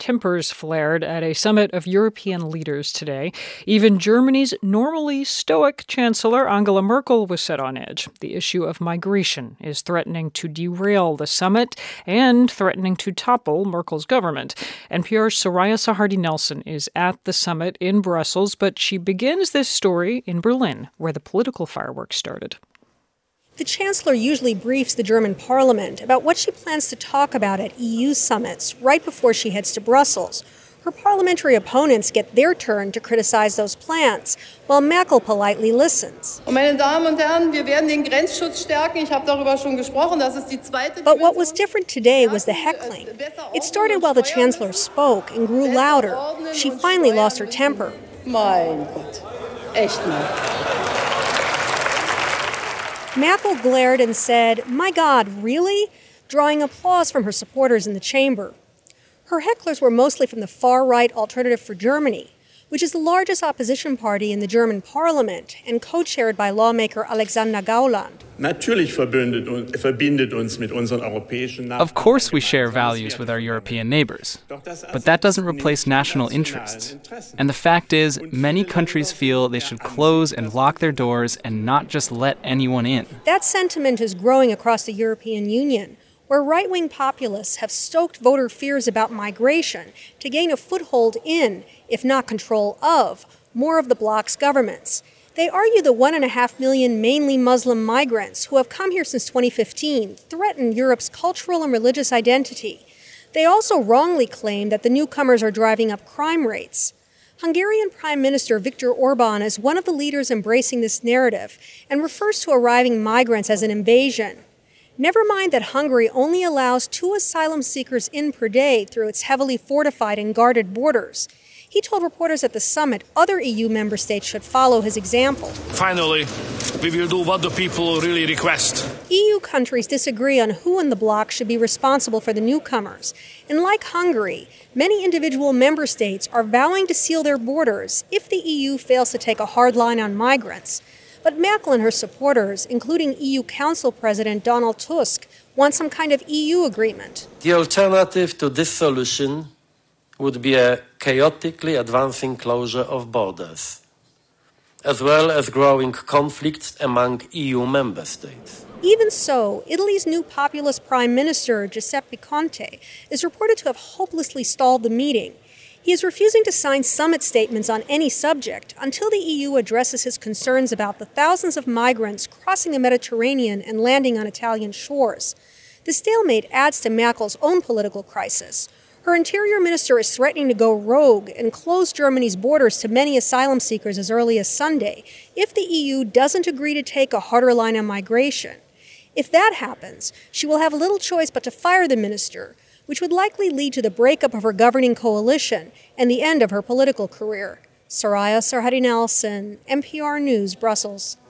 tempers flared at a summit of European leaders today. Even Germany's normally stoic Chancellor Angela Merkel was set on edge. The issue of migration is threatening to derail the summit and threatening to topple Merkel's government. NPR's Soraya Sarhadi Nelson is at the summit in Brussels, but she begins this story in Berlin, where the political fireworks started. The Chancellor usually briefs the German parliament about what she plans to talk about at EU summits right before she heads to Brussels. Her parliamentary opponents get their turn to criticize those plans, while Merkel politely listens. But what was different today was the heckling. It started while the Chancellor spoke and grew louder. She finally lost her temper. Mein Gott, echt mal. Merkel glared and said, "My God, really?" drawing applause from her supporters in the chamber. Her hecklers were mostly from the far-right Alternative for Germany, which is the largest opposition party in the German parliament and co-chaired by lawmaker Alexander Gauland. Of course we share values with our European neighbors, but that doesn't replace national interests. And the fact is, many countries feel they should close and lock their doors and not just let anyone in. That sentiment is growing across the European Union, where right-wing populists have stoked voter fears about migration to gain a foothold in, if not control of, more of the bloc's governments. They argue the 1.5 million mainly Muslim migrants who have come here since 2015 threaten Europe's cultural and religious identity. They also wrongly claim that the newcomers are driving up crime rates. Hungarian Prime Minister Viktor Orban is one of the leaders embracing this narrative and refers to arriving migrants as an invasion. Never mind that Hungary only allows 2 asylum seekers in per day through its heavily fortified and guarded borders. He told reporters at the summit other EU member states should follow his example. Finally, we will do what the people really request. EU countries disagree on who in the bloc should be responsible for the newcomers. And like Hungary, many individual member states are vowing to seal their borders if the EU fails to take a hard line on migrants. But Merkel and her supporters, including EU Council President Donald Tusk, want some kind of EU agreement. The alternative to this solution would be a chaotically advancing closure of borders, as well as growing conflicts among EU member states. Even so, Italy's new populist prime minister, Giuseppe Conte, is reported to have hopelessly stalled the meeting. He is refusing to sign summit statements on any subject until the EU addresses his concerns about the thousands of migrants crossing the Mediterranean and landing on Italian shores. The stalemate adds to Merkel's own political crisis. Her interior minister is threatening to go rogue and close Germany's borders to many asylum seekers as early as Sunday if the EU doesn't agree to take a harder line on migration. If that happens, she will have little choice but to fire the minister, which would likely lead to the breakup of her governing coalition and the end of her political career. Soraya Sarhadi Nelson, NPR News, Brussels.